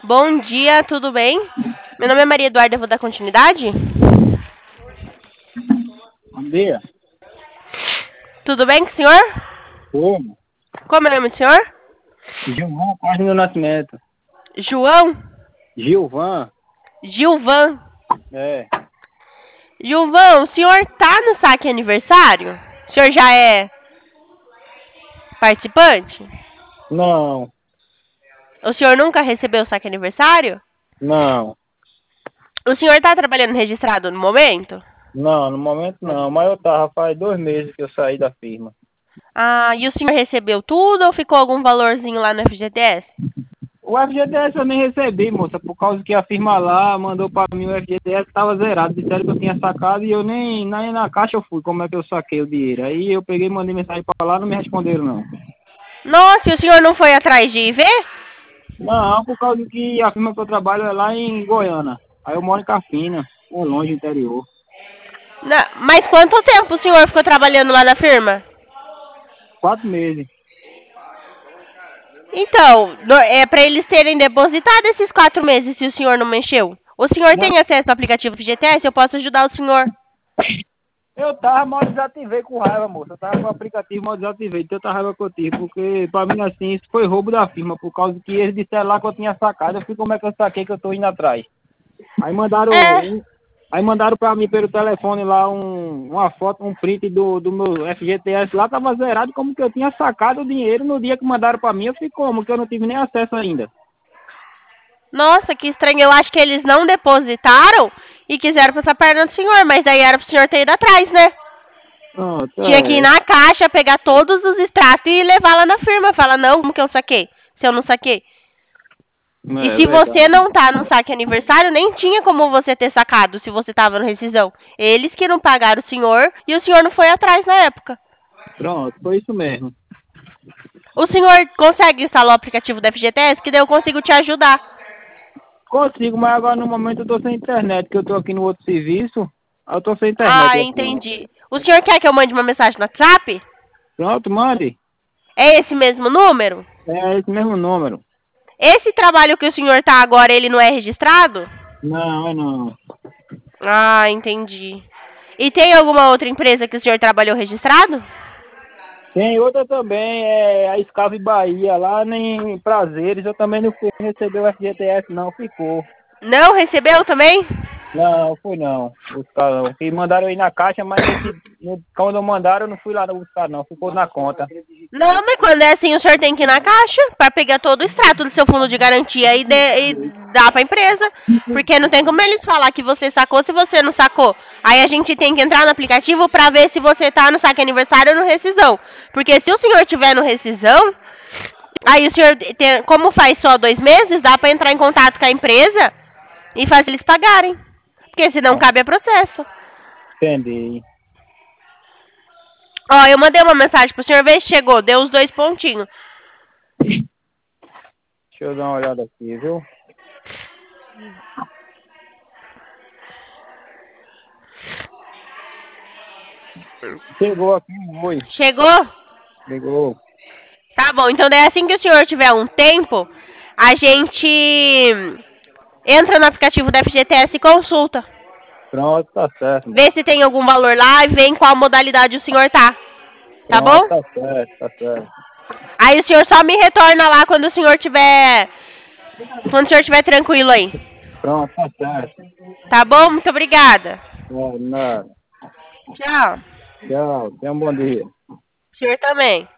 Bom dia, tudo bem? Meu nome é Maria Eduarda, eu vou dar continuidade? Bom dia. Tudo bem com o senhor? Como? Como é o nome do senhor? Gilvan, quase meu nascimento. João? Gilvan? Gilvan? É. Gilvan, o senhor tá no saque aniversário? O senhor já é participante? Não, O senhor nunca recebeu o saque aniversário? não, O senhor tá trabalhando registrado no momento? não, no momento não, mas eu tava faz 2 meses que eu saí da firma. Ah, e o senhor recebeu tudo ou ficou algum valorzinho lá no FGTS? O FGTS eu nem recebi, moça, por causa que a firma lá mandou pra mim o FGTS tava zerado. Disseram que eu tinha sacado e eu nem na caixa eu fui, como é que eu saquei o dinheiro. Aí eu peguei e mandei mensagem pra lá, não me responderam não. Nossa, e o senhor não foi atrás de ver? Não, por causa que a firma que eu trabalho é lá em Goiânia. Aí eu moro em Carpina, é longe do interior. Mas quanto tempo o senhor ficou trabalhando lá na firma? 4 meses. Então, é para eles terem depositado esses 4 meses se o senhor não mexeu. O senhor Não, tem acesso ao aplicativo FGTS? Eu posso ajudar o senhor. eu tava, mas desativei com raiva, moça. Eu tava com o aplicativo, mas desativei. Tanta raiva que eu tive, porque pra mim, assim, isso foi roubo da firma, por causa que eles disseram lá que eu tinha sacado. Eu fui, como é que eu saquei que eu tô indo atrás? Aí mandaram, É, aí mandaram pra mim pelo telefone lá uma foto, um print do meu FGTS lá, tava zerado, como que eu tinha sacado o dinheiro no dia que mandaram pra mim. Eu fiquei como, que eu não tive nem acesso ainda. nossa, que estranho. Eu acho que eles não depositaram e quiseram passar a perna do senhor, mas daí era pro senhor ter ido atrás, né? Pronto, Tinha que ir é. na caixa, pegar todos os extratos e levar lá na firma. Fala, não, como que eu saquei? Se eu não saquei. E É se você verdade. não tá no saque aniversário, nem tinha como você ter sacado se você tava no rescisão. Eles que não pagaram o senhor e o senhor não foi atrás na época. Pronto, foi isso mesmo. O senhor consegue instalar o aplicativo da FGTS? Que daí eu consigo te ajudar. Consigo, mas agora no momento eu tô sem internet, que eu tô aqui no outro serviço. Aí eu tô sem internet Ah, aqui. entendi. O senhor quer que eu mande uma mensagem no WhatsApp? Pronto, mande. É esse mesmo número? É esse mesmo número. Esse trabalho que o senhor tá agora, ele não é registrado? Não, é não. Ah, entendi. E tem alguma outra empresa que o senhor trabalhou registrado? Tem outra também, é a Escave Bahia, lá em Prazeres. Eu também não fui receber o FGTS, não, ficou. Não recebeu também? Não, fui não. Buscar não. Que mandaram aí na caixa, mas quando mandaram eu não fui lá buscar não, ficou na conta. Não, mas quando é assim, o senhor tem que ir na caixa para pegar todo o extrato do seu fundo de garantia e dar para a empresa. Porque não tem como eles falar que você sacou se você não sacou. Aí a gente tem que entrar no aplicativo para ver se você tá no saque aniversário ou no rescisão. Porque se o senhor tiver no rescisão, aí o senhor, como faz só 2 meses, dá para entrar em contato com a empresa e fazer eles pagarem. Porque senão cabe a processo. Entendi. Ó, eu mandei uma mensagem pro senhor ver se chegou, deu os 2 pontinhos. Deixa eu dar uma olhada aqui, viu? Chegou aqui, foi. Chegou? Chegou. Tá bom, então daí assim que o senhor tiver um tempo, a gente entra no aplicativo da FGTS e consulta. Pronto, tá certo. Vê se tem algum valor lá e vê em qual modalidade o senhor tá. Tá bom? Pronto, tá certo, tá certo. Aí o senhor só me retorna lá quando o senhor tiver. Quando o senhor tiver tranquilo aí. Pronto, tá certo. Tá bom? Muito obrigada. Nada. Tchau. Tchau, tenha um bom dia. O senhor também.